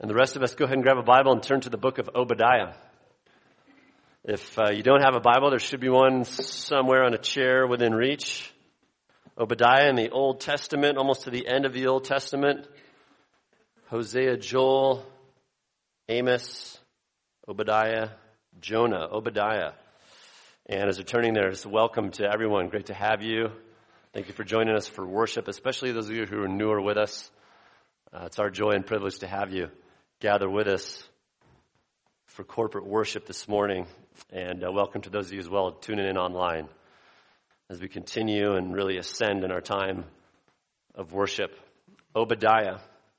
And the rest of us, go ahead and grab a Bible and turn to the book of Obadiah. If you don't have a Bible, there should be one somewhere on a chair within reach. Obadiah in the Old Testament, almost to the end of the Old Testament. Hosea, Joel, Amos, Obadiah, Jonah, Obadiah. And as you're turning there, just welcome to everyone. Great to have you. Thank you for joining us for worship, especially those of you who are newer with us. It's our joy and privilege to have you gather with us for corporate worship this morning. And welcome to those of you as well tuning in online as we continue and really ascend in our time of worship. Obadiah.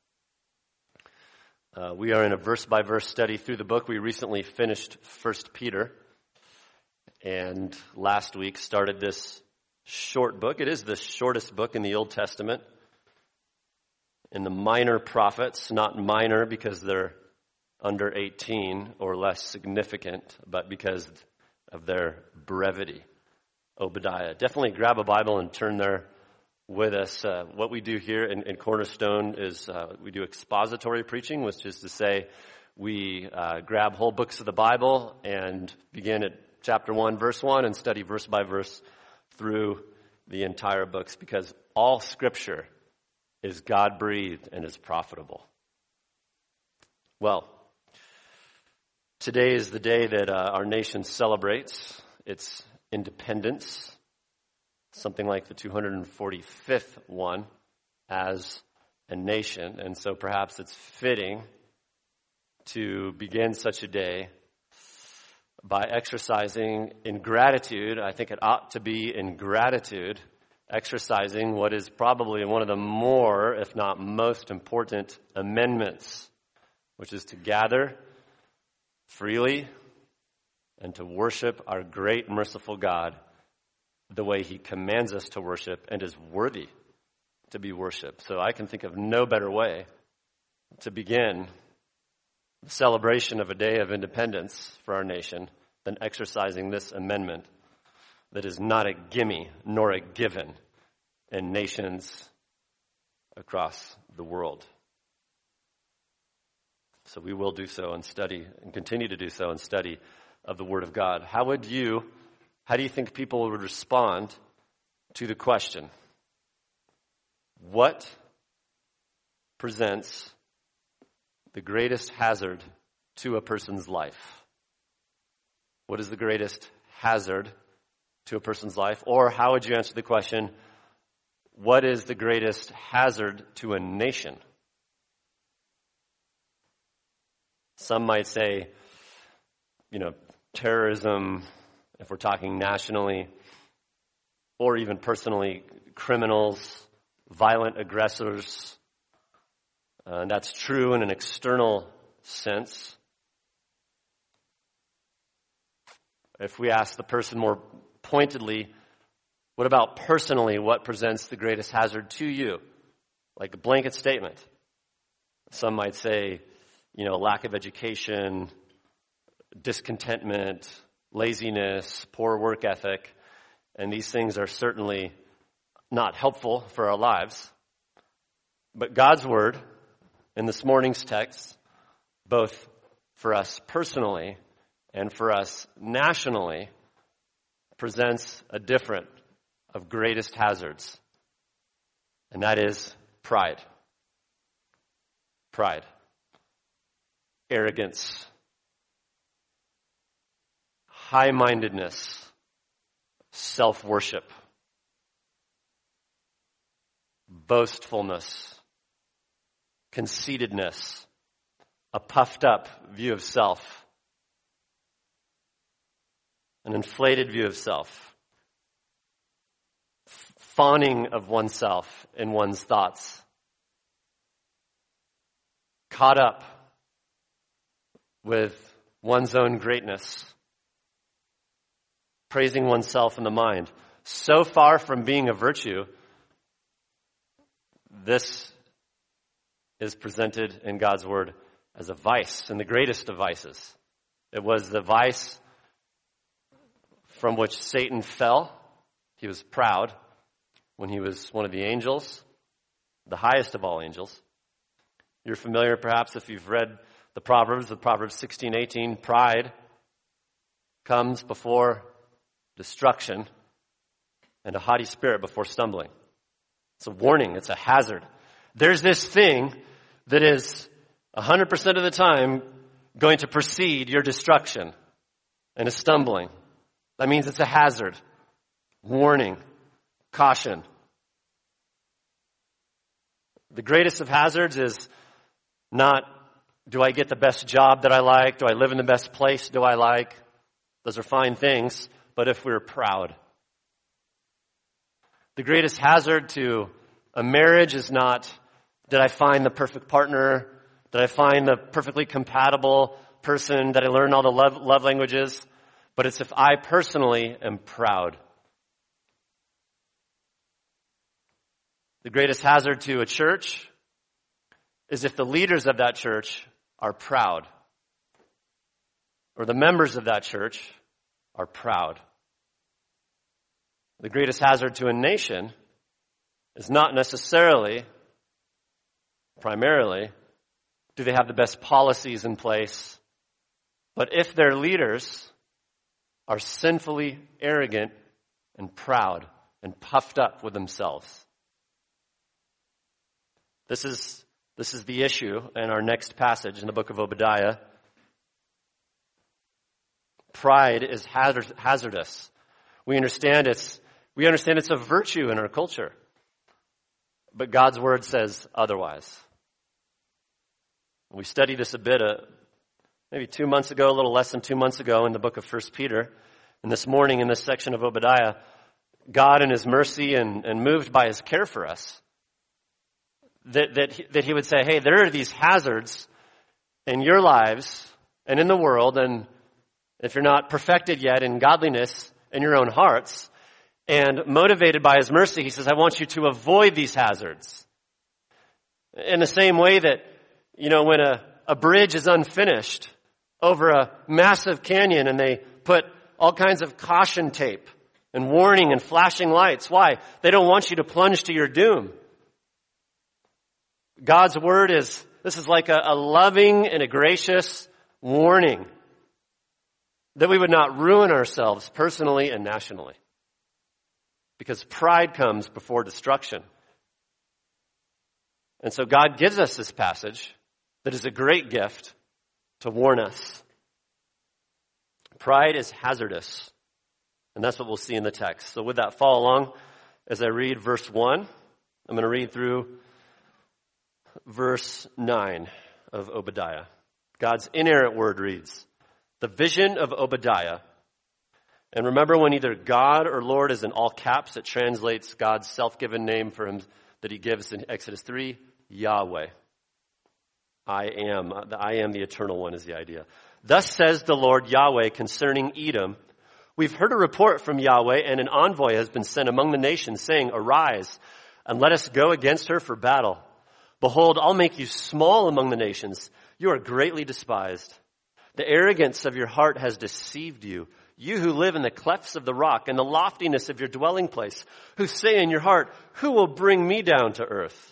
We are in a verse-by-verse study through the book. We recently finished 1 Peter and last week started this short book. It is the shortest book in the Old Testament. In the minor prophets, not minor because they're under 18 or less significant, but because of their brevity. Obadiah. Definitely grab a Bible and turn there with us. What we do here in Cornerstone is we do expository preaching, which is to say we grab whole books of the Bible and begin at chapter 1, verse 1, and study verse by verse through the entire books, because all Scripture is God-breathed and is profitable. Well, today is the day that our nation celebrates its independence, something like the 245th one as a nation. And so perhaps it's fitting to begin such a day by exercising in gratitude. I think it ought to be in gratitude, exercising what is probably one of the more, if not most important amendments, which is to gather freely and to worship our great merciful God the way he commands us to worship and is worthy to be worshiped. So I can think of no better way to begin the celebration of a day of independence for our nation than exercising this amendment that is not a gimme nor a given in nations across the world. So we will do so and study and continue to do so and study of the Word of God. How do you think people would respond to the question, what presents the greatest hazard to a person's life? What is the greatest hazard to a person's life? Or how would you answer the question, what is the greatest hazard to a nation? Some might say, terrorism, if we're talking nationally, or even personally, criminals, violent aggressors. And that's true in an external sense. If we ask the person more pointedly, what about personally, what presents the greatest hazard to you? Like a blanket statement. Some might say, lack of education, discontentment, laziness, poor work ethic, and these things are certainly not helpful for our lives. But God's Word in this morning's text, both for us personally and for us nationally, presents a different of greatest hazards, and that is pride. Pride. Arrogance. High-mindedness. Self-worship. Boastfulness. Conceitedness. A puffed-up view of self. An inflated view of self. Fawning of oneself in one's thoughts. Caught up with one's own greatness. Praising oneself in the mind. So far from being a virtue, this is presented in God's Word as a vice, and the greatest of vices. It was the vice from which Satan fell. He was proud when he was one of the angels, the highest of all angels. You're familiar, perhaps, if you've read the Proverbs 16:18. Pride comes before destruction, and a haughty spirit before stumbling. It's a warning. It's a hazard. There's this thing that is 100% of the time going to precede your destruction and a stumbling. That means it's a hazard. Warning. Caution. The greatest of hazards is not, do I get the best job that I like? Do I live in the best place do I like? Those are fine things, but if we're proud. The greatest hazard to a marriage is not, did I find the perfect partner? Did I find the perfectly compatible person? Did I learn all the love languages? But it's if I personally am proud. The greatest hazard to a church is if the leaders of that church are proud, or the members of that church are proud. The greatest hazard to a nation is not necessarily, primarily, do they have the best policies in place, but if their leaders are sinfully arrogant and proud and puffed up with themselves. This is the issue in our next passage in the book of Obadiah. Pride is hazardous. We understand it's a virtue in our culture. But God's word says otherwise. We studied this a bit, maybe 2 months ago, a little less than 2 months ago in the book of 1 Peter. And this morning in this section of Obadiah, God in his mercy and moved by his care for us, that he would say, hey, there are these hazards in your lives and in the world, and if you're not perfected yet in godliness in your own hearts, and motivated by his mercy, he says, I want you to avoid these hazards. In the same way that, when a bridge is unfinished over a massive canyon and they put all kinds of caution tape and warning and flashing lights. Why? They don't want you to plunge to your doom. God's word this is like a loving and a gracious warning that we would not ruin ourselves personally and nationally. Because pride comes before destruction. And so God gives us this passage that is a great gift to warn us. Pride is hazardous. And that's what we'll see in the text. So with that, follow along as I read verse 1. I'm going to read through verse 9 of Obadiah. God's inerrant word reads, the vision of Obadiah. And remember, when either God or Lord is in all caps, it translates God's self-given name for him that he gives in Exodus 3, Yahweh. I am the eternal one is the idea. Thus says the Lord Yahweh concerning Edom, we've heard a report from Yahweh, and an envoy has been sent among the nations, saying, arise, and let us go against her for battle. Behold, I'll make you small among the nations. You are greatly despised. The arrogance of your heart has deceived you. You who live in the clefts of the rock and the loftiness of your dwelling place, who say in your heart, who will bring me down to earth?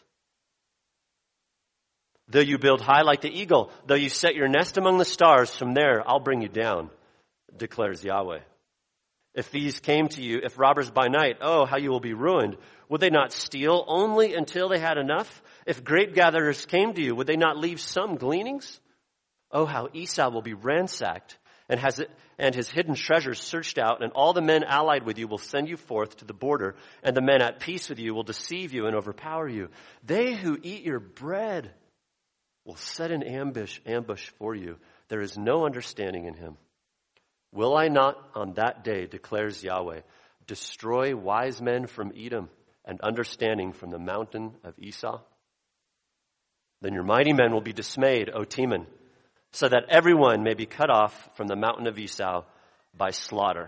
Though you build high like the eagle, though you set your nest among the stars, from there I'll bring you down, declares Yahweh. If these came to you, if robbers by night, oh, how you will be ruined. Would they not steal only until they had enough? If grape gatherers came to you, would they not leave some gleanings? Oh, how Esau will be ransacked and his hidden treasures searched out, and all the men allied with you will send you forth to the border, and the men at peace with you will deceive you and overpower you. They who eat your bread will set an ambush for you. There is no understanding in him. Will I not on that day, declares Yahweh, destroy wise men from Edom and understanding from the mountain of Esau? Then your mighty men will be dismayed, O Teman, so that everyone may be cut off from the mountain of Esau by slaughter.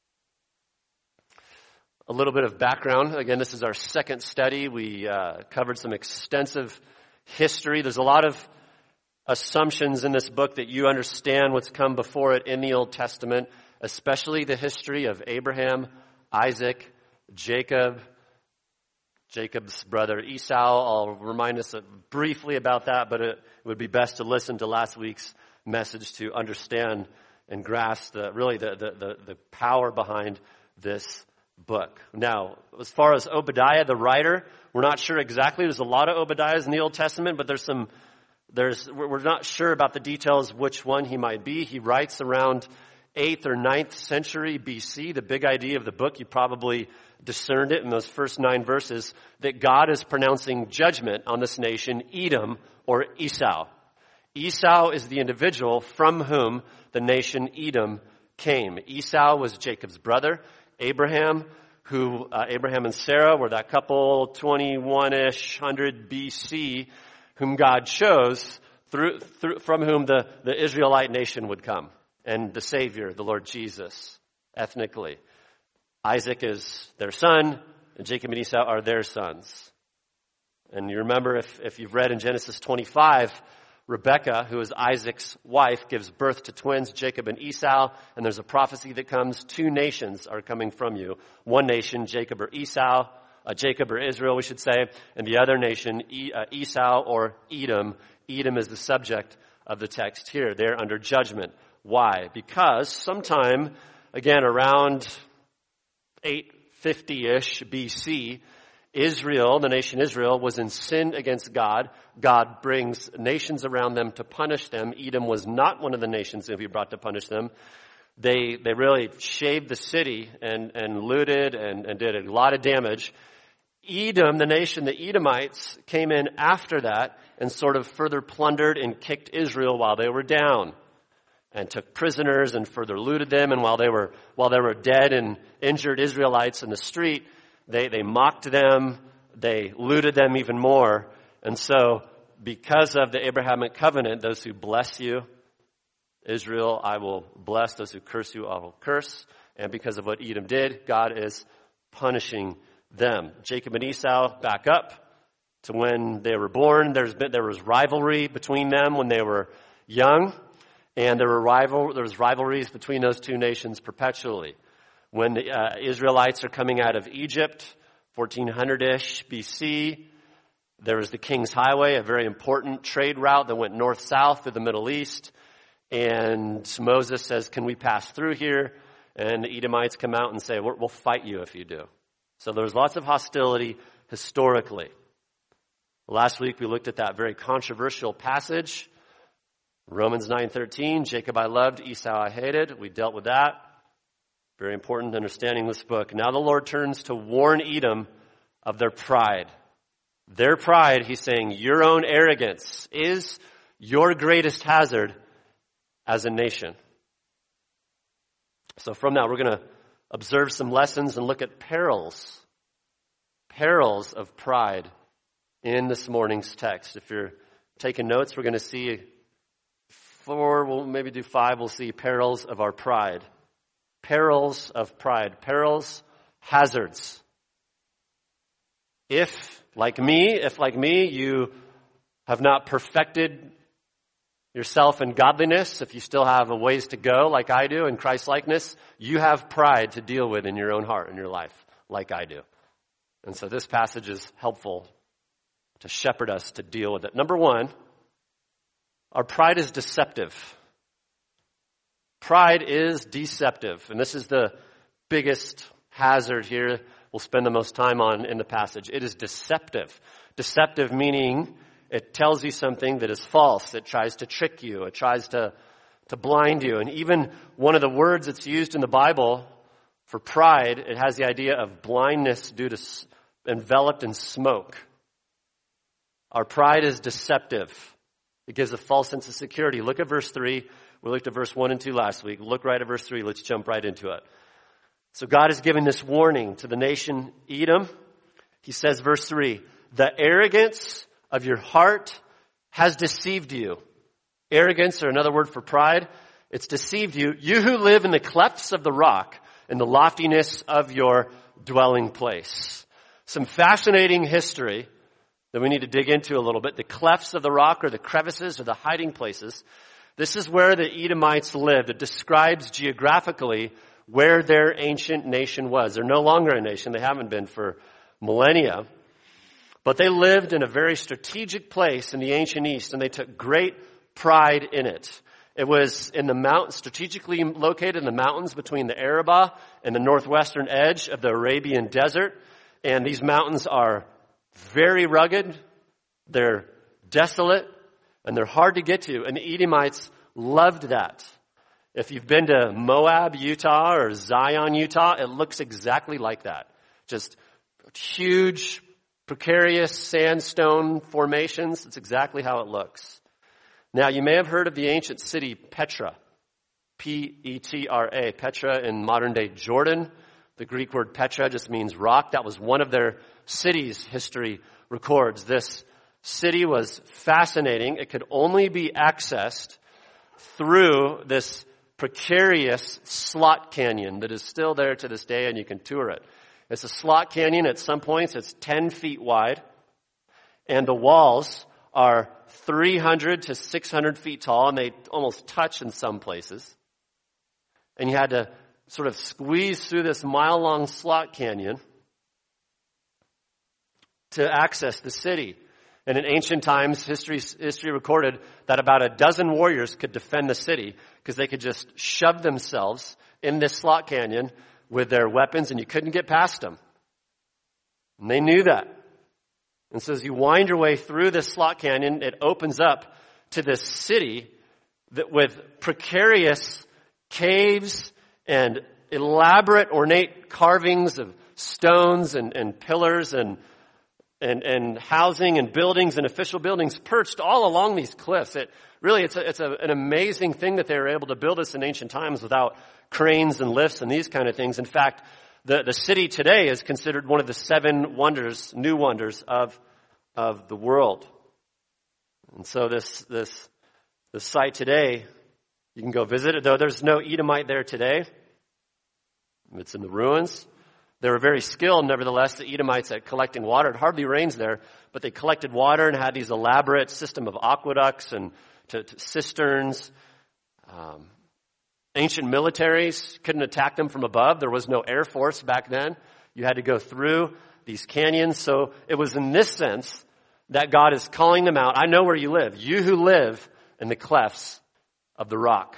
A little bit of background. Again, this is our second study. We covered some extensive history. There's a lot of assumptions in this book that you understand what's come before it in the Old Testament, especially the history of Abraham, Isaac, Jacob, Jacob's brother Esau. I'll remind us briefly about that, but it would be best to listen to last week's message to understand and grasp the power behind this book. Now, as far as Obadiah, the writer, we're not sure exactly. There's a lot of Obadiahs in the Old Testament, but we're not sure about the details which one he might be. He writes around 8th or 9th century BC. The big idea of the book, you probably discerned it in those first 9 verses, that God is pronouncing judgment on this nation, Edom or Esau. Esau is the individual from whom the nation Edom came. Esau was Jacob's brother, Abraham, Abraham and Sarah were that couple 21-ish, 100 BC, whom God chose from whom the Israelite nation would come, and the Savior, the Lord Jesus, ethnically. Isaac is their son, and Jacob and Esau are their sons. And you remember, if you've read in Genesis 25, Rebekah, who is Isaac's wife, gives birth to twins, Jacob and Esau, and there's a prophecy that comes, 2 nations are coming from you. One nation, Jacob or Israel, we should say, and the other nation, Esau or Edom. Edom is the subject of the text here. They're under judgment. Why? Because sometime, again, around 850-ish BC, Israel, the nation Israel, was in sin against God. God brings nations around them to punish them. Edom was not one of the nations that he brought to punish them. They really shaved the city and looted and did a lot of damage. Edom, the nation, the Edomites, came in after that and sort of further plundered and kicked Israel while they were down, and took prisoners and further looted them. And while they were dead and injured Israelites in the street, they mocked them, they looted them even more. And so, because of the Abrahamic covenant, those who bless you, Israel, I will bless. Those who curse you, I will curse. And because of what Edom did, God is punishing them. Jacob and Esau back up to when they were born. There was rivalry between them when they were young. And there was rivalries between those 2 nations perpetually. When the Israelites are coming out of Egypt, 1400-ish BC, there was the King's Highway, a very important trade route that went north-south through the Middle East. And Moses says, can we pass through here? And the Edomites come out and say, we'll fight you if you do. So there's lots of hostility historically. Last week we looked at that very controversial passage, Romans 9:13, Jacob I loved, Esau I hated. We dealt with that. Very important understanding this book. Now the Lord turns to warn Edom of their pride. Their pride, he's saying, your own arrogance is your greatest hazard as a nation. So from that, we're going to observe some lessons and look at perils of pride in this morning's text. If you're taking notes, we're going to see 4, we'll maybe do 5, we'll see perils of our pride. Perils of pride. Perils, hazards. If, like me, you have not perfected yourself in godliness, if you still have a ways to go, like I do, in Christ-likeness, you have pride to deal with in your own heart, in your life, like I do. And so this passage is helpful to shepherd us to deal with it. Number 1, our pride is deceptive. Pride is deceptive. And this is the biggest hazard here we'll spend the most time on in the passage. It is deceptive. Deceptive meaning it tells you something that is false. It tries to trick you. It tries to blind you. And even one of the words that's used in the Bible for pride, it has the idea of blindness due to enveloped in smoke. Our pride is deceptive. It gives a false sense of security. Look at verse 3. We looked at verse 1 and 2 last week. Look right at verse 3. Let's jump right into it. So God is giving this warning to the nation Edom. He says, verse 3, the arrogance of your heart has deceived you. Arrogance, or another word for pride, it's deceived you. You who live in the clefts of the rock, in the loftiness of your dwelling place. Some fascinating history that we need to dig into a little bit. The clefts of the rock, or the crevices, or the hiding places. This is where the Edomites lived. It describes geographically where their ancient nation was. They're no longer a nation. They haven't been for millennia. But they lived in a very strategic place in the ancient East, and they took great pride in it. It was in the mountains, strategically located in the mountains between the Arabah and the northwestern edge of the Arabian desert. And these mountains are very rugged, they're desolate, and they're hard to get to. And the Edomites loved that. If you've been to Moab, Utah, or Zion, Utah, it looks exactly like that. Just huge, precarious sandstone formations. It's exactly how it looks. Now, you may have heard of the ancient city Petra. P-E-T-R-A. Petra in modern-day Jordan. The Greek word Petra just means rock. That was one of their cities, history records. This city was fascinating. It could only be accessed through this precarious slot canyon that is still there to this day, and you can tour it. It's a slot canyon. At some points, it's 10 feet wide, and the walls are 300 to 600 feet tall, and they almost touch in some places. And you had to sort of squeeze through this mile-long slot canyon to access the city. And in ancient times, history recorded that about a dozen warriors could defend the city because they could just shove themselves in this slot canyon with their weapons, and you couldn't get past them. And they knew that. And so as you wind your way through this slot canyon, it opens up to this city that with precarious caves and elaborate ornate carvings of stones and pillars and housing and buildings and official buildings perched all along these cliffs. It's an amazing thing that they were able to build this in ancient times without cranes and lifts and these kind of things. In fact, the city today is considered one of the 7 wonders, new wonders of the world. And so this site today, you can go visit it, though there's no Edomite there today. It's in the ruins. They were very skilled, nevertheless, the Edomites at collecting water. It hardly rains there, but they collected water and had these elaborate system of aqueducts and to cisterns. Ancient militaries couldn't attack them from above. There was no air force back then. You had to go through these canyons. So it was in this sense that God is calling them out. I know where you live. You who live in the clefts of the rock.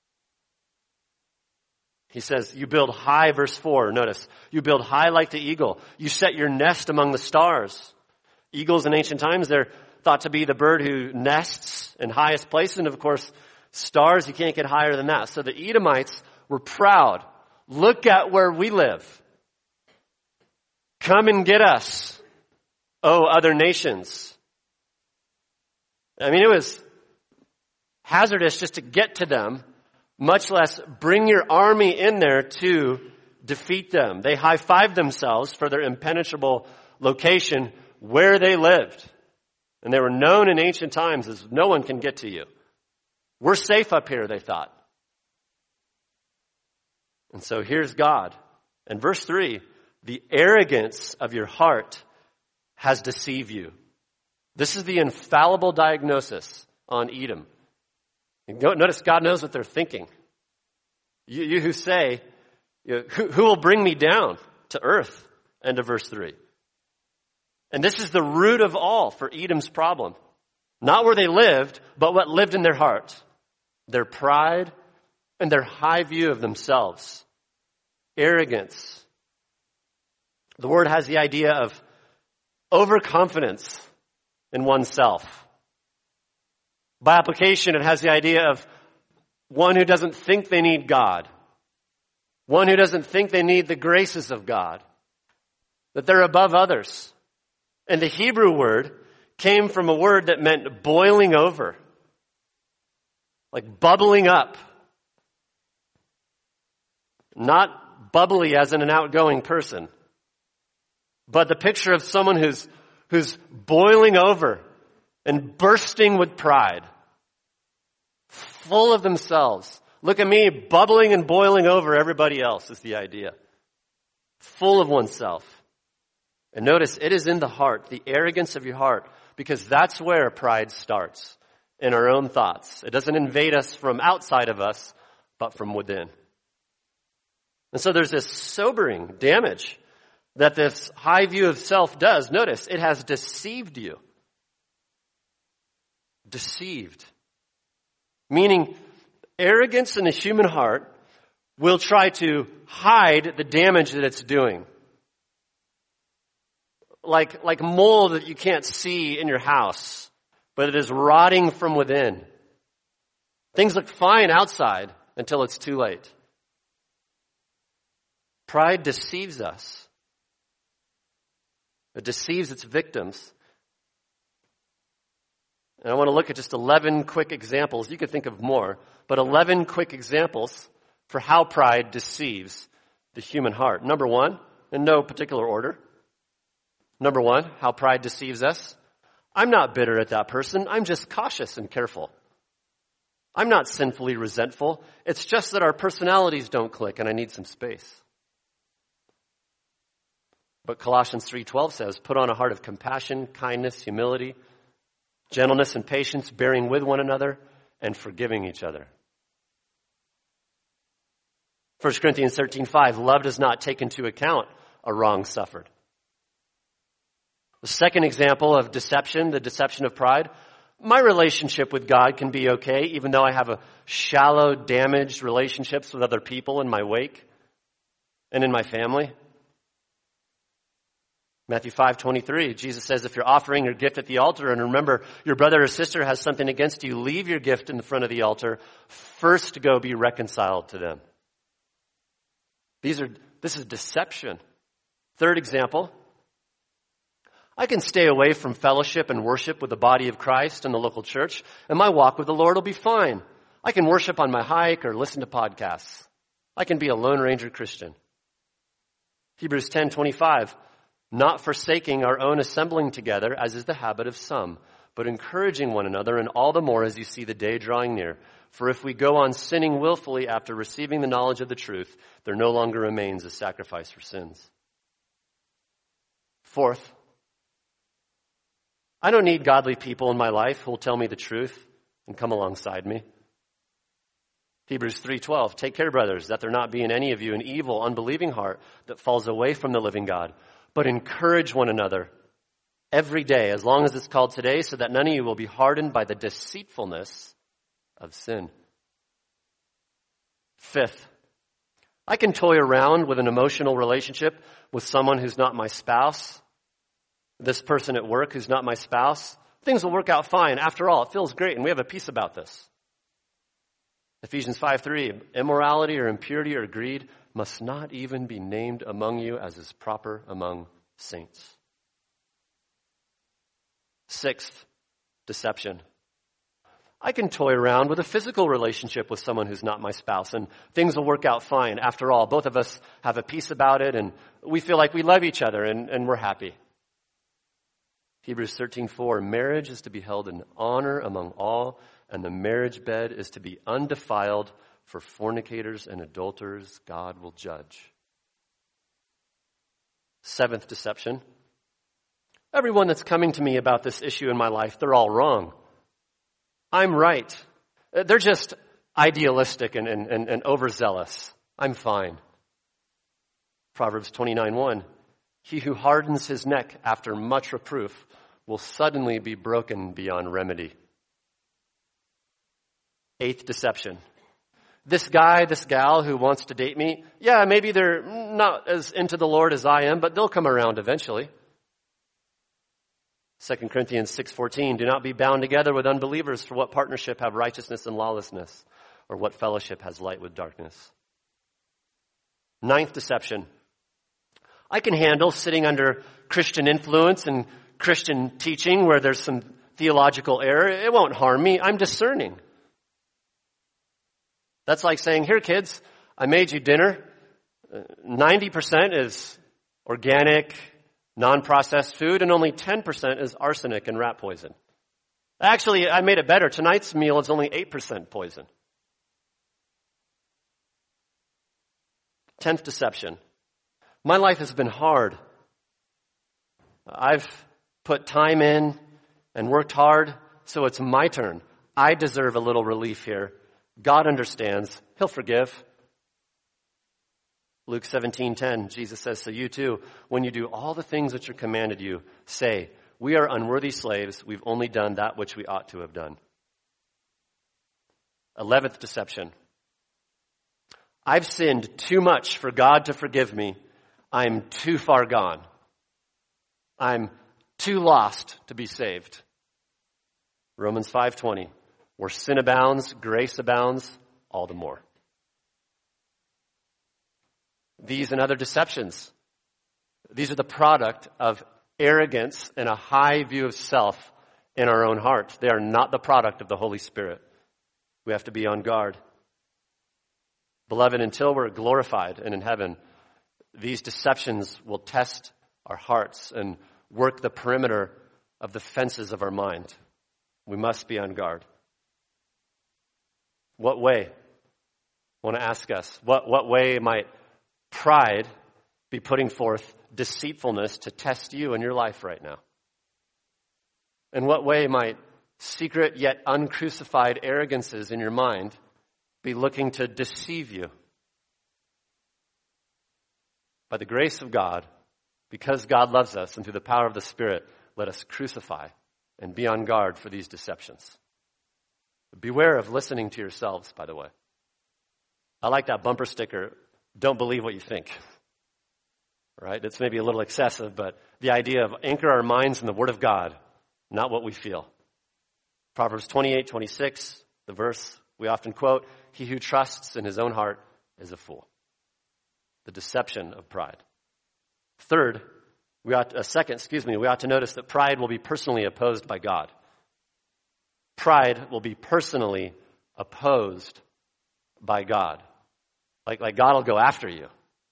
He says, you build high, verse 4, notice, you build high like the eagle. You set your nest among the stars. Eagles in ancient times, they're thought to be the bird who nests in highest places. And of course, stars, you can't get higher than that. So the Edomites were proud. Look at where we live. Come and get us, oh other nations. I mean, it was hazardous just to get to them, much less bring your army in there to defeat them. They high-fived themselves for their impenetrable location where they lived. And they were known in ancient times as no one can get to you. We're safe up here, they thought. And so here's God. And verse 3, the arrogance of your heart has deceived you. This is the infallible diagnosis on Edom. Notice God knows what they're thinking. You who say, who will bring me down to earth? End of verse 3. And this is the root of all for Edom's problem. Not where they lived, but what lived in their heart. Their pride and their high view of themselves. Arrogance. The word has the idea of overconfidence in oneself. By application, it has the idea of one who doesn't think they need God. One who doesn't think they need the graces of God. That they're above others. And the Hebrew word came from a word that meant boiling over. Like bubbling up. Not bubbly as in an outgoing person. But the picture of someone who's boiling over and bursting with pride. Full of themselves. Look at me, bubbling and boiling over everybody else is the idea. Full of oneself. And notice, it is in the heart, the arrogance of your heart, because that's where pride starts, in our own thoughts. It doesn't invade us from outside of us, but from within. And so there's this sobering damage that this high view of self does, notice, it has deceived you. Deceived. Meaning, arrogance in the human heart will try to hide the damage that it's doing. Like mold that you can't see in your house, but it is rotting from within. Things look fine outside until it's too late. Pride deceives us. It deceives its victims. And I want to look at just 11 quick examples. You could think of more, but 11 quick examples for how pride deceives the human heart. Number one, in no particular order. Number one, how pride deceives us. I'm not bitter at that person. I'm just cautious and careful. I'm not sinfully resentful. It's just that our personalities don't click and I need some space. But Colossians 3:12 says, put on a heart of compassion, kindness, humility, gentleness and patience, bearing with one another and forgiving each other. 1 Corinthians 13:5, love does not take into account a wrong suffered. The second example of deception, the deception of pride, my relationship with God can be okay, even though I have a shallow, damaged relationships with other people in my wake and in my family. Matthew 5:23, Jesus says, if you're offering your gift at the altar and remember your brother or sister has something against you, leave your gift in the front of the altar. First go be reconciled to them. This is deception. Third example, I can stay away from fellowship and worship with the body of Christ and the local church, and my walk with the Lord will be fine. I can worship on my hike or listen to podcasts. I can be a Lone Ranger Christian. Hebrews 10:25, not forsaking our own assembling together, as is the habit of some, but encouraging one another, and all the more as you see the day drawing near. For if we go on sinning willfully after receiving the knowledge of the truth, there no longer remains a sacrifice for sins. Fourth, I don't need godly people in my life who will tell me the truth and come alongside me. Hebrews 3:12, take care, brothers, that there not be in any of you an evil, unbelieving heart that falls away from the living God, but encourage one another every day, as long as it's called today, so that none of you will be hardened by the deceitfulness of sin. Fifth, I can toy around with an emotional relationship with someone who's not my spouse, this person at work who's not my spouse. Things will work out fine. After all, it feels great, and we have a peace about this. Ephesians 5:3, immorality or impurity or greed must not even be named among you as is proper among saints. Sixth, deception. I can toy around with a physical relationship with someone who's not my spouse, and things will work out fine. After all, both of us have a peace about it, and we feel like we love each other, and we're happy. Hebrews 13:4, marriage is to be held in honor among all, and the marriage bed is to be undefiled, for fornicators and adulterers God will judge. Seventh deception. Everyone that's coming to me about this issue in my life, they're all wrong. I'm right. They're just idealistic and overzealous. I'm fine. Proverbs 29:1, he who hardens his neck after much reproof will suddenly be broken beyond remedy. Eighth deception. This guy, this gal who wants to date me, yeah, maybe they're not as into the Lord as I am, but they'll come around eventually. 2 Corinthians 6:14, do not be bound together with unbelievers, for what partnership have righteousness and lawlessness, or what fellowship has light with darkness? Ninth deception. I can handle sitting under Christian influence and Christian teaching where there's some theological error. It won't harm me. I'm discerning. That's like saying, here, kids, I made you dinner. 90% is organic, non-processed food, and only 10% is arsenic and rat poison. Actually, I made it better. Tonight's meal is only 8% poison. 10th deception. My life has been hard. I've put time in and worked hard, so it's my turn. I deserve a little relief here. God understands. He'll forgive. Luke 17:10, Jesus says, so you too, when you do all the things which are commanded you, say, we are unworthy slaves. We've only done that which we ought to have done. 11th deception. I've sinned too much for God to forgive me. I'm too far gone. I'm too lost to be saved. Romans 5:20. Where sin abounds, grace abounds all the more. These and other deceptions, these are the product of arrogance and a high view of self in our own heart. They are not the product of the Holy Spirit. We have to be on guard. Beloved, until we're glorified and in heaven, these deceptions will test our hearts and work the perimeter of the fences of our mind. We must be on guard. What way? I want to ask us, what way might pride be putting forth deceitfulness to test you in your life right now? In what way might secret yet uncrucified arrogances in your mind be looking to deceive you? By the grace of God, because God loves us and through the power of the Spirit, let us crucify and be on guard for these deceptions. Beware of listening to yourselves, by the way. I like that bumper sticker, don't believe what you think. Right? It's maybe a little excessive, but the idea of anchor our minds in the Word of God, not what we feel. Proverbs 28:26, the verse we often quote, he who trusts in his own heart is a fool. The deception of pride. Third, we ought to notice that pride will be personally opposed by God. Pride will be personally opposed by God. Like God will go after you.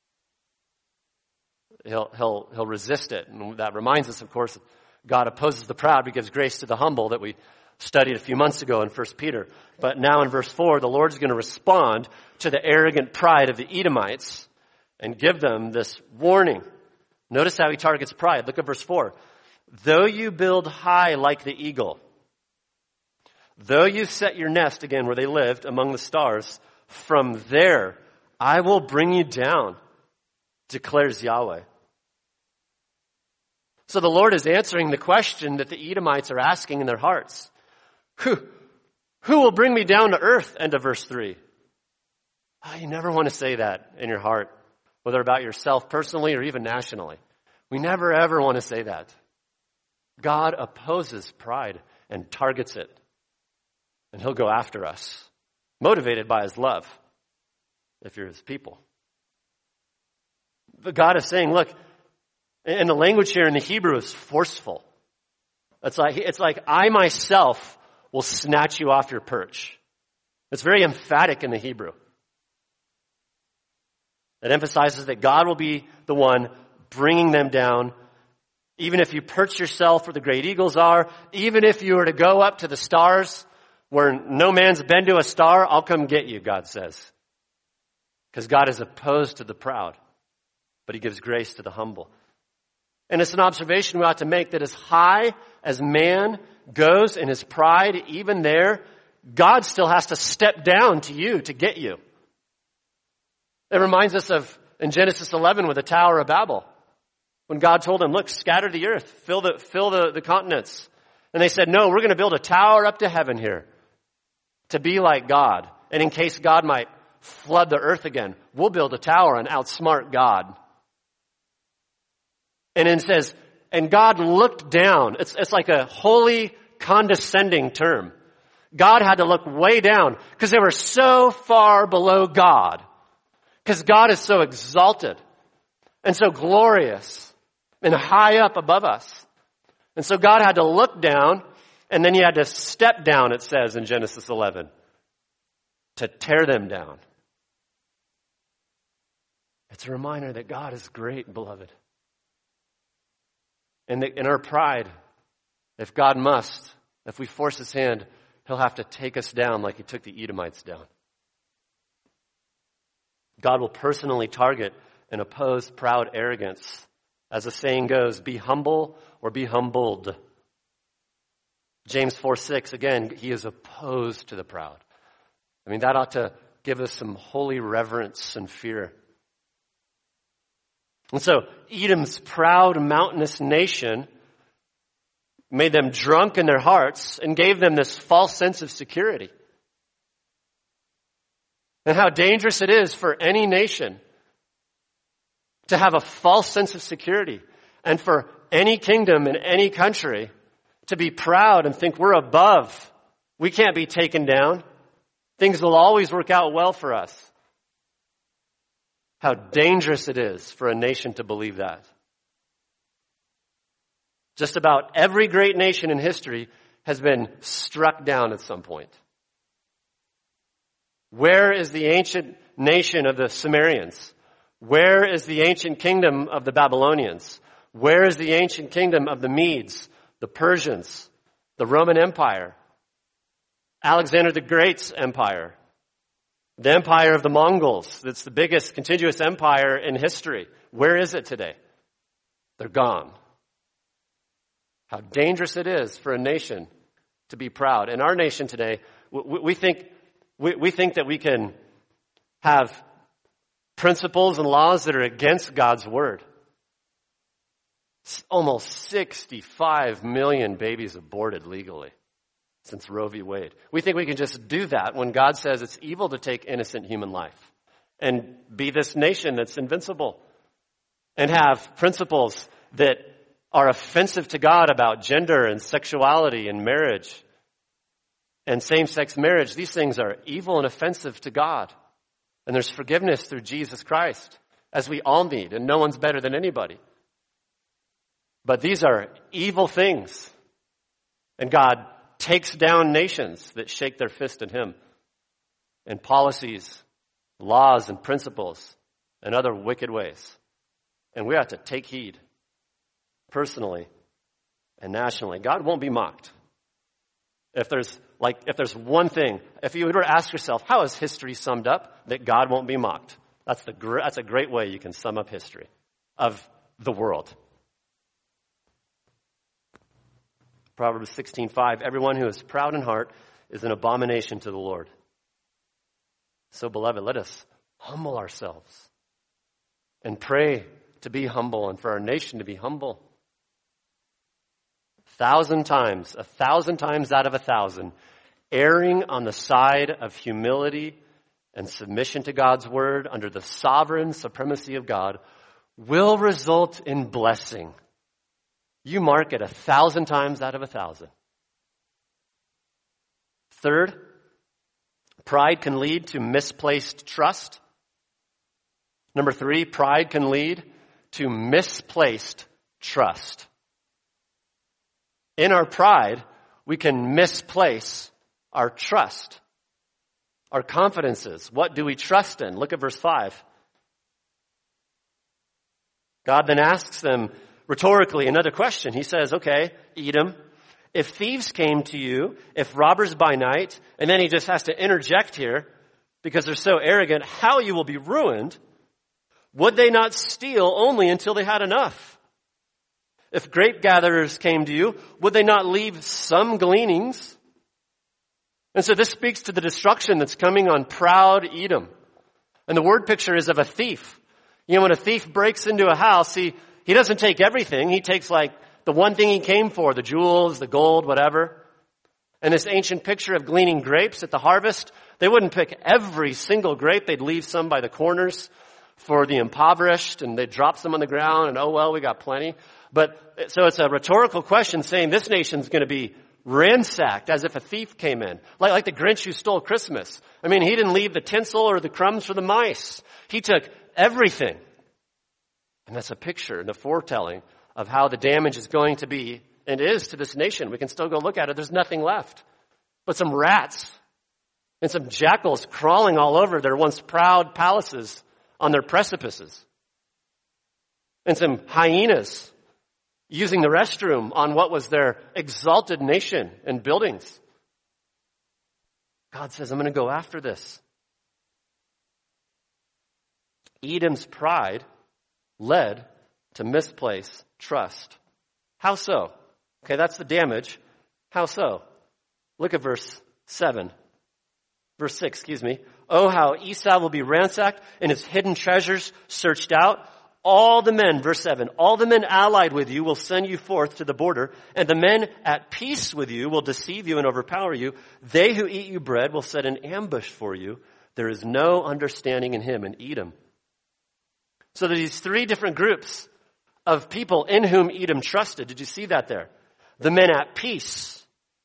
He'll resist it. And that reminds us, of course, God opposes the proud but gives grace to the humble that we studied a few months ago in 1 Peter. But now in verse 4, the Lord's going to respond to the arrogant pride of the Edomites and give them this warning. Notice how he targets pride. Look at verse 4. Though you build high like the eagle, though you set your nest, again where they lived, among the stars, from there I will bring you down, declares Yahweh. So the Lord is answering the question that the Edomites are asking in their hearts. Who will bring me down to earth? End of verse 3. Oh, you never want to say that in your heart, whether about yourself personally or even nationally. We never ever want to say that. God opposes pride and targets it. And he'll go after us, motivated by his love, if you're his people. But God is saying, look, and the language here in the Hebrew is forceful. It's like I myself will snatch you off your perch. It's very emphatic in the Hebrew. It emphasizes that God will be the one bringing them down. Even if you perch yourself where the great eagles are, even if you were to go up to the stars where no man's been to a star, I'll come get you, God says. Because God is opposed to the proud, but he gives grace to the humble. And it's an observation we ought to make that as high as man goes in his pride, even there, God still has to step down to you to get you. It reminds us of in Genesis 11 with the Tower of Babel. When God told them, look, scatter the earth, fill the continents. And they said, no, we're going to build a tower up to heaven here to be like God. And in case God might flood the earth again, we'll build a tower and outsmart God. And it says, and God looked down. It's like a holy condescending term. God had to look way down because they were so far below God. Because God is so exalted and so glorious and high up above us. And so God had to look down, and then he had to step down, it says in Genesis 11, to tear them down. It's a reminder that God is great, beloved. And in our pride, if God must, if we force his hand, he'll have to take us down like he took the Edomites down. God will personally target and oppose proud arrogance. As the saying goes, be humble or be humbled. James 4:6, again, he is opposed to the proud. I mean, that ought to give us some holy reverence and fear. And so Edom's proud mountainous nation made them drunk in their hearts and gave them this false sense of security. And how dangerous it is for any nation to have a false sense of security, and for any kingdom in any country to be proud and think we're above. We can't be taken down. Things will always work out well for us. How dangerous it is for a nation to believe that. Just about every great nation in history has been struck down at some point. Where is the ancient nation of the Sumerians? Where is the ancient kingdom of the Babylonians? Where is the ancient kingdom of the Medes, the Persians, the Roman Empire, Alexander the Great's empire, the empire of the Mongols? That's the biggest contiguous empire in history. Where is it today? They're gone. How dangerous it is for a nation to be proud. In our nation today, we think that we can have principles and laws that are against God's word. Almost 65 million babies aborted legally since Roe v. Wade. We think we can just do that when God says it's evil to take innocent human life and be this nation that's invincible and have principles that are offensive to God about gender and sexuality and marriage and same-sex marriage. These things are evil and offensive to God. And there's forgiveness through Jesus Christ, as we all need, and no one's better than anybody. But these are evil things. And God takes down nations that shake their fist at him, and policies, laws, and principles, and other wicked ways. And we have to take heed, personally and nationally. God won't be mocked. If there's one thing, if you were to ask yourself, how is history summed up? That God won't be mocked. That's a great way you can sum up history of the world. Proverbs 16:5, everyone who is proud in heart is an abomination to the Lord. So, beloved, let us humble ourselves and pray to be humble and for our nation to be humble. 1,000 times out of 1,000, erring on the side of humility and submission to God's word under the sovereign supremacy of God will result in blessing. You mark it 1,000 times out of 1,000. Third, pride can lead to misplaced trust. Number 3, pride can lead to misplaced trust. In our pride, we can misplace our trust, our confidences. What do we trust in? Look at verse 5. God then asks them rhetorically another question. He says, okay, Edom, if thieves came to you, if robbers by night, and then he just has to interject here because they're so arrogant, how you will be ruined, would they not steal only until they had enough? If grape gatherers came to you, would they not leave some gleanings? And so this speaks to the destruction that's coming on proud Edom. And the word picture is of a thief. You know, when a thief breaks into a house, he doesn't take everything. He takes like the one thing he came for, the jewels, the gold, whatever. And this ancient picture of gleaning grapes at the harvest, they wouldn't pick every single grape. They'd leave some by the corners for the impoverished, and they'd drop some on the ground, and oh well, we got plenty. But so it's a rhetorical question saying this nation's going to be ransacked as if a thief came in. Like the Grinch who stole Christmas. I mean, he didn't leave the tinsel or the crumbs for the mice. He took everything. And that's a picture and a foretelling of how the damage is going to be and is to this nation. We can still go look at it. There's nothing left but some rats and some jackals crawling all over their once proud palaces on their precipices. And some hyenas using the restroom on what was their exalted nation and buildings. God says, I'm going to go after this. Edom's pride led to misplaced trust. How so? Okay, that's the damage. How so? Look at verse 6, Oh, how Esau will be ransacked and his hidden treasures searched out. all the men, verse 7, all the men allied with you will send you forth to the border, and the men at peace with you will deceive you and overpower you. They who eat you bread will set an ambush for you. There is no understanding in him, in Edom. So there's these three different groups of people in whom Edom trusted. Did you see that there? The men at peace.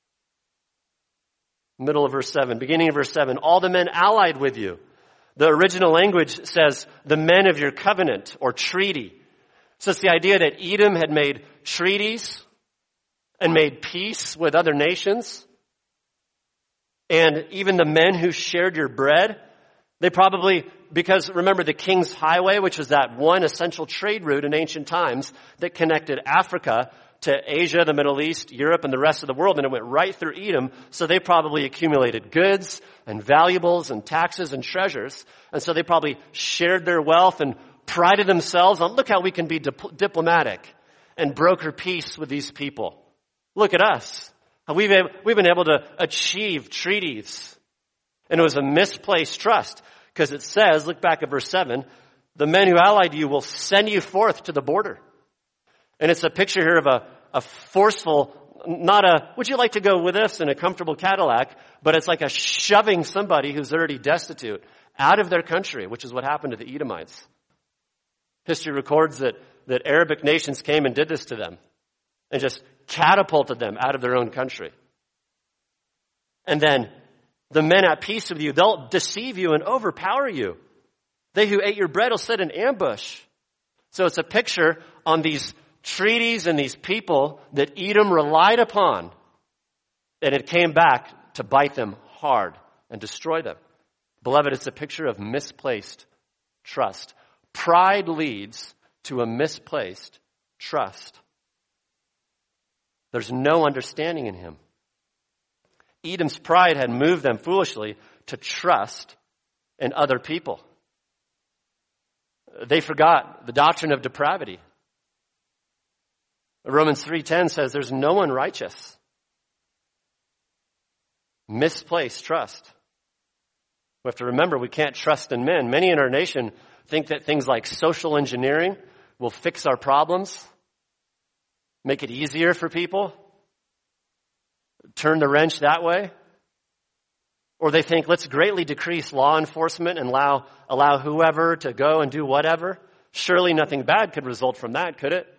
Middle of verse 7, beginning of verse 7, all the men allied with you. The original language says the men of your covenant or treaty. So it's the idea that Edom had made treaties and made peace with other nations. And even the men who shared your bread, they probably, because remember the King's Highway, which was that one essential trade route in ancient times that connected Africa to Asia, the Middle East, Europe, and the rest of the world, and it went right through Edom, so they probably accumulated goods and valuables and taxes and treasures, and so they probably shared their wealth and prided themselves on, look how we can be diplomatic and broker peace with these people. Look at us. We've been able to achieve treaties. And it was a misplaced trust, because it says, look back at verse 7, the men who allied you will send you forth to the border. And it's a picture here of a forceful, not a, would you like to go with us in a comfortable Cadillac, but it's like a shoving somebody who's already destitute out of their country, which is what happened to the Edomites. History records that Arabic nations came and did this to them and just catapulted them out of their own country. And then the men at peace with you, they'll deceive you and overpower you. They who ate your bread will set an ambush. So it's a picture on these treaties and these people that Edom relied upon, and it came back to bite them hard and destroy them. Beloved, it's a picture of misplaced trust. Pride leads to a misplaced trust. There's no understanding in him. Edom's pride had moved them foolishly to trust in other people. They forgot the doctrine of depravity. Romans 3:10 says there's no one righteous. Misplaced trust. We have to remember we can't trust in men. Many in our nation think that things like social engineering will fix our problems, make it easier for people, turn the wrench that way. Or they think, let's greatly decrease law enforcement and allow whoever to go and do whatever. Surely nothing bad could result from that, could it?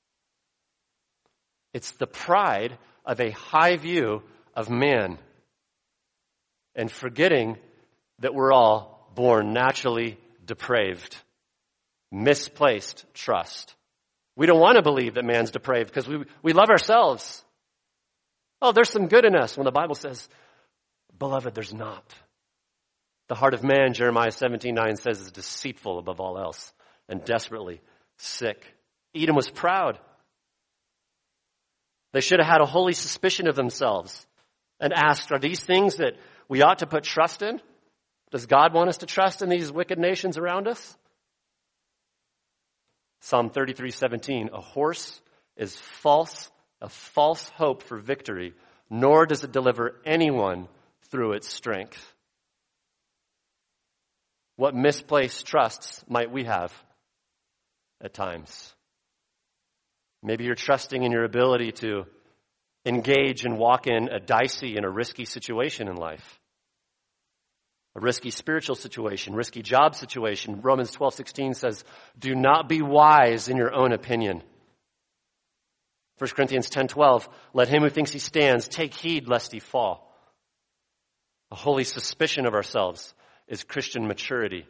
It's the pride of a high view of man and forgetting that we're all born naturally depraved. Misplaced trust. We don't want to believe that man's depraved because we love ourselves. Oh, there's some good in us when the Bible says, beloved, there's not. The heart of man, Jeremiah 17:9 says, is deceitful above all else and desperately sick. Edom was proud. They should have had a holy suspicion of themselves and asked, are these things that we ought to put trust in? Does God want us to trust in these wicked nations around us? Psalm 33:17, a horse is false, a false hope for victory, nor does it deliver anyone through its strength. What misplaced trusts might we have at times? Maybe you're trusting in your ability to engage and walk in a dicey and a risky situation in life. A risky spiritual situation, risky job situation. Romans 12:16 says, do not be wise in your own opinion. 1 Corinthians 10:12, let him who thinks he stands take heed lest he fall. A holy suspicion of ourselves is Christian maturity.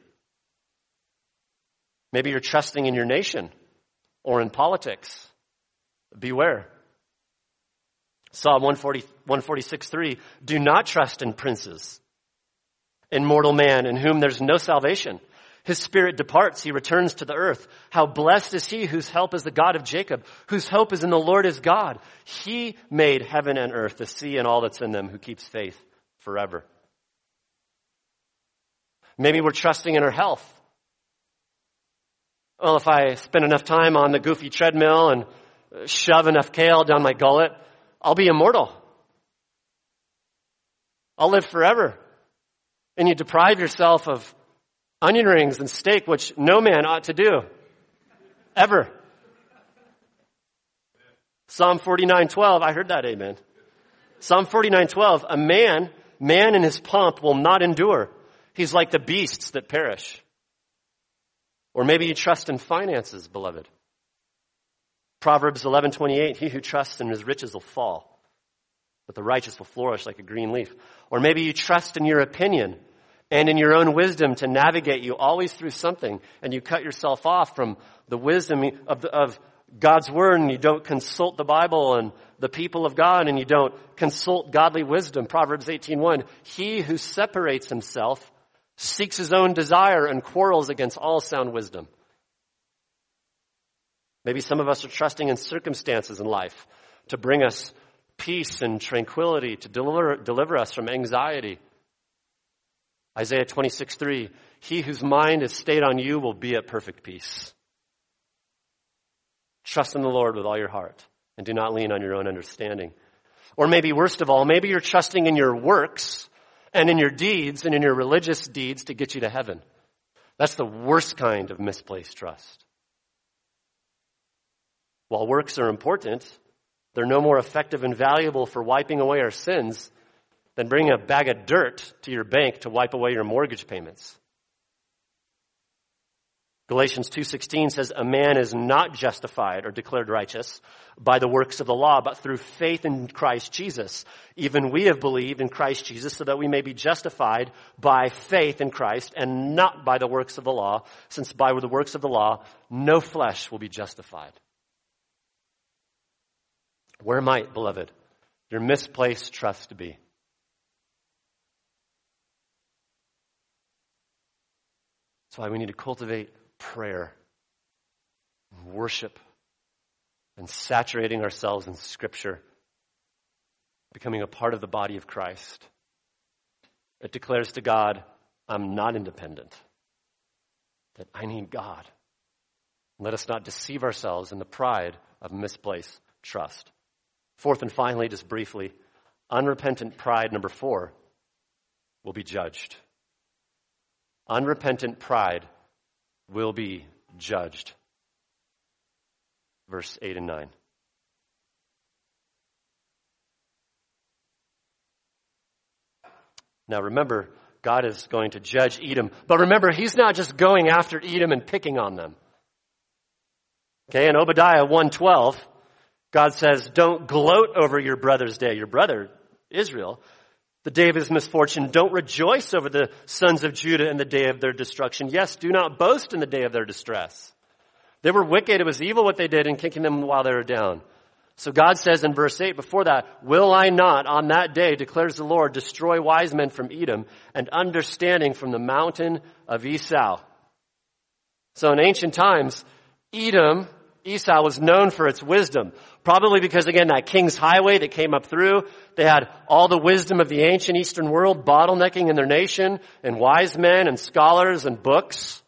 Maybe you're trusting in your nation or in politics. Beware. Psalm 146:3, do not trust in princes, in mortal man in whom there's no salvation. His spirit departs, he returns to the earth. How blessed is he whose help is the God of Jacob, whose hope is in the Lord his God. He made heaven and earth, the sea and all that's in them, who keeps faith forever. Maybe we're trusting in our health. Well, if I spend enough time on the goofy treadmill and shove enough kale down my gullet, I'll be immortal. I'll live forever. And you deprive yourself of onion rings and steak, which no man ought to do. ever. Psalm 49:12, I heard that, amen. Psalm 49:12, a man in his pomp will not endure. He's like the beasts that perish. Or maybe you trust in finances, beloved. Proverbs 11:28, he who trusts in his riches will fall, but the righteous will flourish like a green leaf. Or maybe you trust in your opinion and in your own wisdom to navigate you always through something, and you cut yourself off from the wisdom of God's word, and you don't consult the Bible and the people of God, and you don't consult godly wisdom. Proverbs 18:1, he who separates himself seeks his own desire and quarrels against all sound wisdom. Maybe some of us are trusting in circumstances in life to bring us peace and tranquility, to deliver us from anxiety. Isaiah 26:3, he whose mind is stayed on you will be at perfect peace. Trust in the Lord with all your heart and do not lean on your own understanding. Or maybe worst of all, maybe you're trusting in your works and in your deeds and in your religious deeds to get you to heaven. That's the worst kind of misplaced trust. While works are important, they're no more effective and valuable for wiping away our sins than bringing a bag of dirt to your bank to wipe away your mortgage payments. Galatians 2:16 says, a man is not justified or declared righteous by the works of the law, but through faith in Christ Jesus. Even we have believed in Christ Jesus so that we may be justified by faith in Christ and not by the works of the law, since by the works of the law, no flesh will be justified. Where might, beloved, your misplaced trust be? That's why we need to cultivate prayer, worship, and saturating ourselves in Scripture, becoming a part of the body of Christ. It declares to God, I'm not independent, that I need God. Let us not deceive ourselves in the pride of misplaced trust. Fourth and finally, just briefly, unrepentant pride, number 4, will be judged. Unrepentant pride will be judged. Verse 8 and 9. Now remember, God is going to judge Edom. But remember, he's not just going after Edom and picking on them. Okay, in Obadiah 1:12, God says, don't gloat over your brother's day. Your brother, Israel, the day of his misfortune. Don't rejoice over the sons of Judah in the day of their destruction. Yes, do not boast in the day of their distress. They were wicked. It was evil what they did in kicking them while they were down. So God says in verse 8 before that, will I not on that day, declares the Lord, destroy wise men from Edom and understanding from the mountain of Esau. So in ancient times, Esau was known for its wisdom. Probably because, again, that king's highway that came up through, they had all the wisdom of the ancient Eastern world bottlenecking in their nation, and wise men and scholars and books.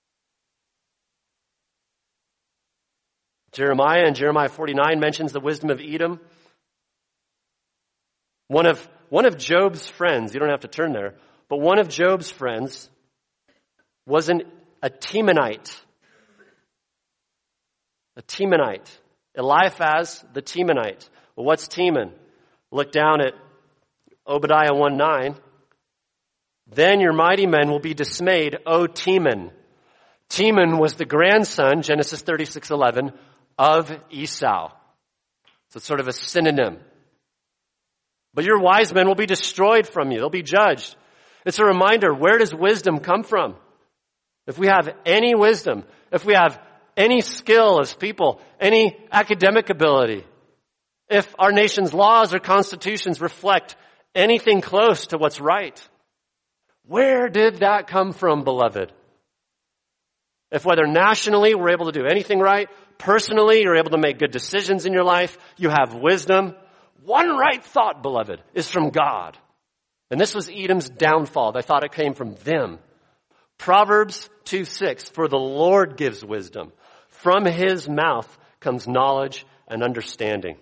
Jeremiah in Jeremiah 49 mentions the wisdom of Edom. One of Job's friends, you don't have to turn there, but one of Job's friends was a Temanite. A Temanite. Eliphaz the Temanite. Well, what's Teman? Look down at Obadiah 1:9. Then your mighty men will be dismayed, O Teman. Teman was the grandson, Genesis 36:11, of Esau. So it's sort of a synonym. But your wise men will be destroyed from you. They'll be judged. It's a reminder, where does wisdom come from? If we have any wisdom, if we have any skill as people, any academic ability, if our nation's laws or constitutions reflect anything close to what's right, where did that come from, beloved? If whether nationally we're able to do anything right, personally you're able to make good decisions in your life, you have wisdom, one right thought, beloved, is from God. And this was Edom's downfall. They thought it came from them. Proverbs 2:6, for the Lord gives wisdom. From his mouth comes knowledge and understanding.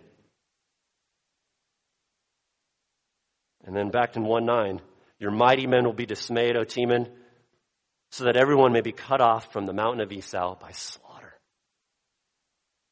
And then back in 1:9, your mighty men will be dismayed, O Teman, so that everyone may be cut off from the mountain of Esau by slaughter.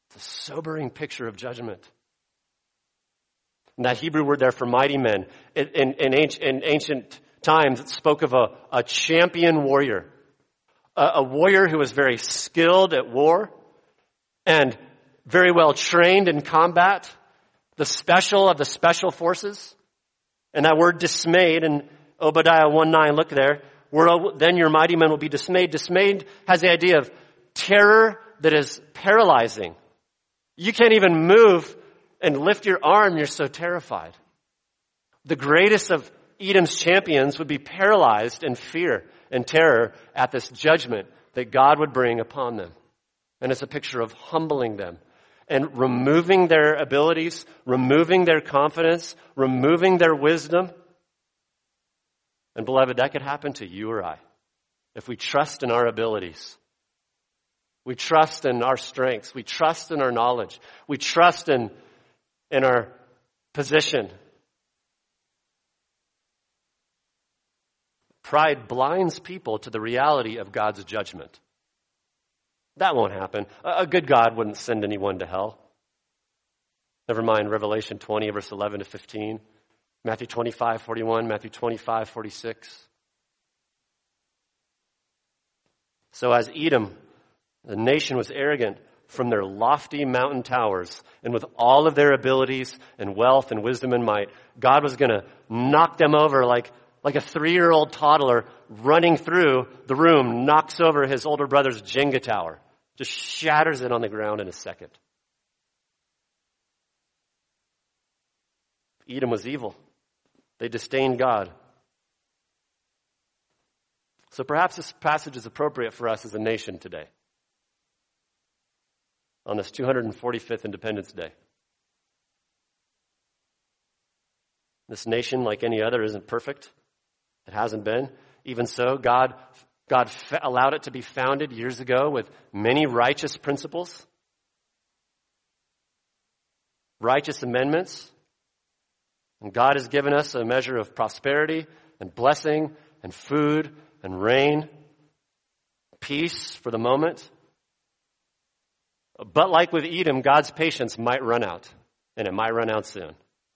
It's a sobering picture of judgment. And that Hebrew word there for mighty men, in ancient times, it spoke of a champion warrior. A warrior who was very skilled at war and very well trained in combat. The special of the special forces. And that word dismayed in Obadiah 1:9, look there. Then your mighty men will be dismayed. Dismayed has the idea of terror that is paralyzing. You can't even move and lift your arm, you're so terrified. The greatest of Edom's champions would be paralyzed in fear and terror at this judgment that God would bring upon them. And it's a picture of humbling them and removing their abilities, removing their confidence, removing their wisdom. And beloved, that could happen to you or I if we trust in our abilities. We trust in our strengths. We trust in our knowledge. We trust in our position. Pride blinds people to the reality of God's judgment. That won't happen. A good God wouldn't send anyone to hell. Never mind Revelation 20, verse 11 to 15. Matthew 25, 41. Matthew 25, 46. So as Edom, the nation was arrogant from their lofty mountain towers, and with all of their abilities and wealth and wisdom and might, God was going to knock them over like a 3-year-old toddler running through the room, knocks over his older brother's Jenga tower, just shatters it on the ground in a second. Edom was evil. They disdained God. So perhaps this passage is appropriate for us as a nation today, on this 245th Independence Day. This nation, like any other, isn't perfect. It hasn't been. Even so, God allowed it to be founded years ago with many righteous principles, righteous amendments. And God has given us a measure of prosperity and blessing and food and rain, peace for the moment. But like with Edom, God's patience might run out, and it might run out soon.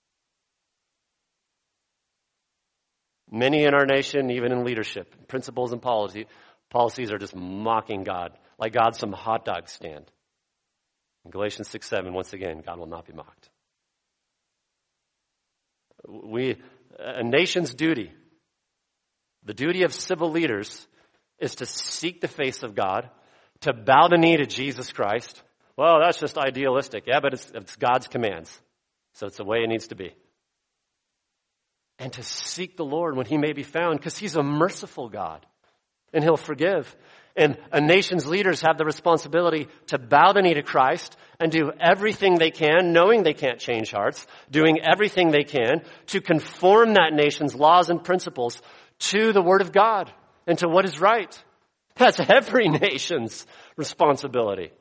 Many in our nation, even in leadership, principles and policies are just mocking God, like God's some hot dog stand. In Galatians 6:7, once again, God will not be mocked. A nation's duty, the duty of civil leaders, is to seek the face of God, to bow the knee to Jesus Christ. Well, that's just idealistic. Yeah, but it's God's commands. So it's the way it needs to be. And to seek the Lord when he may be found, because he's a merciful God and he'll forgive. And a nation's leaders have the responsibility to bow the knee to Christ and do everything they can, knowing they can't change hearts, doing everything they can to conform that nation's laws and principles to the Word of God and to what is right. That's every nation's responsibility.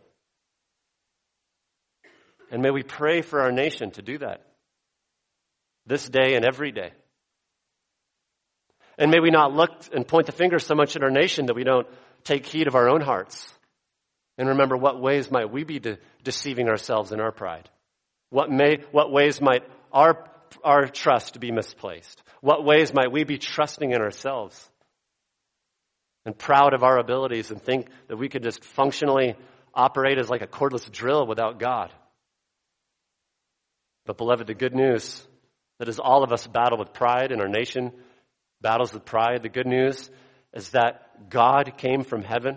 And may we pray for our nation to do that this day and every day. And may we not look and point the finger so much at our nation that we don't take heed of our own hearts. And remember, what ways might we be deceiving ourselves in our pride? What ways might our trust be misplaced? What ways might we be trusting in ourselves and proud of our abilities and think that we could just functionally operate as like a cordless drill without God? But beloved, the good news that as all of us battle with pride and our nation battles with pride, the good news is that God came from heaven,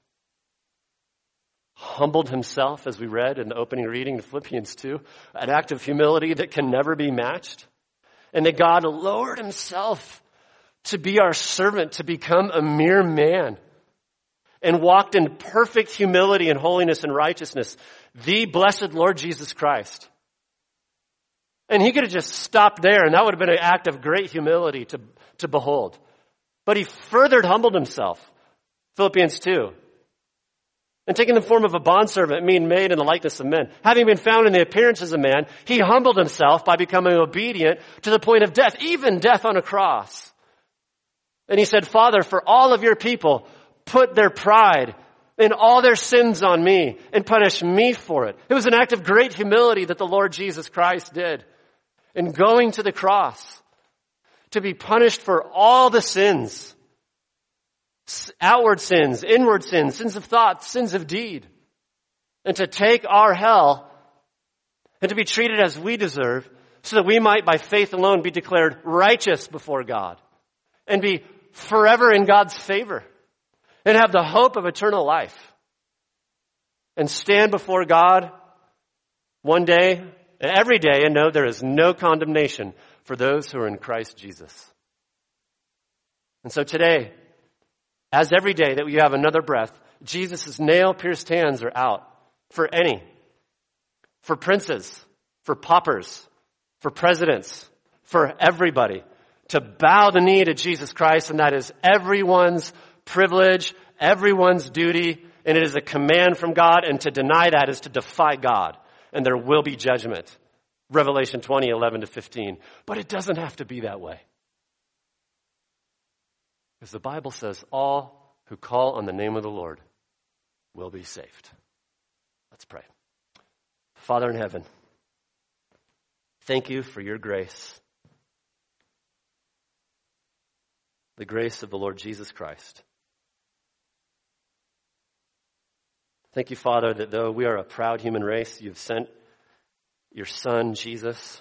humbled himself, as we read in the opening reading of Philippians 2, an act of humility that can never be matched, and that God lowered himself to be our servant, to become a mere man, and walked in perfect humility and holiness and righteousness, the blessed Lord Jesus Christ. And he could have just stopped there, and that would have been an act of great humility to behold. But he further humbled himself, Philippians 2. And taking the form of a bondservant, being made in the likeness of men, having been found in the appearance as a man, he humbled himself by becoming obedient to the point of death, even death on a cross. And he said, Father, for all of your people, put their pride in all their sins on me and punish me for it. It was an act of great humility that the Lord Jesus Christ did in going to the cross to be punished for all the sins, outward sins, inward sins, sins of thought, sins of deed, and to take our hell and to be treated as we deserve so that we might by faith alone be declared righteous before God and be forever in God's favor and have the hope of eternal life and stand before God one day and every day and know there is no condemnation for those who are in Christ Jesus. And so today, as every day that we have another breath, Jesus' nail-pierced hands are out for any, for princes, for paupers, for presidents, for everybody, to bow the knee to Jesus Christ, and that is everyone's privilege, everyone's duty, and it is a command from God, and to deny that is to defy God, and there will be judgment. Revelation 20, 11 to 15. But it doesn't have to be that way. Because the Bible says all who call on the name of the Lord will be saved. Let's pray. Father in heaven, thank you for your grace. The grace of the Lord Jesus Christ. Thank you, Father, that though we are a proud human race, you've sent your Son, Jesus,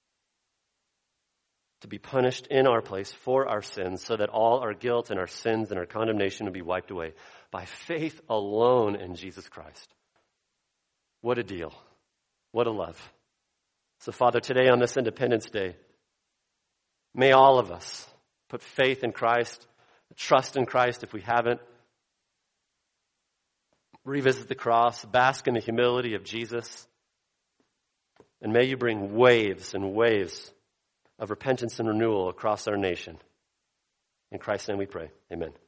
to be punished in our place for our sins so that all our guilt and our sins and our condemnation would be wiped away by faith alone in Jesus Christ. What a deal. What a love. So, Father, today on this Independence Day, may all of us put faith in Christ, trust in Christ if we haven't, revisit the cross, bask in the humility of Jesus, and may you bring waves and waves of repentance and renewal across our nation. In Christ's name we pray. Amen.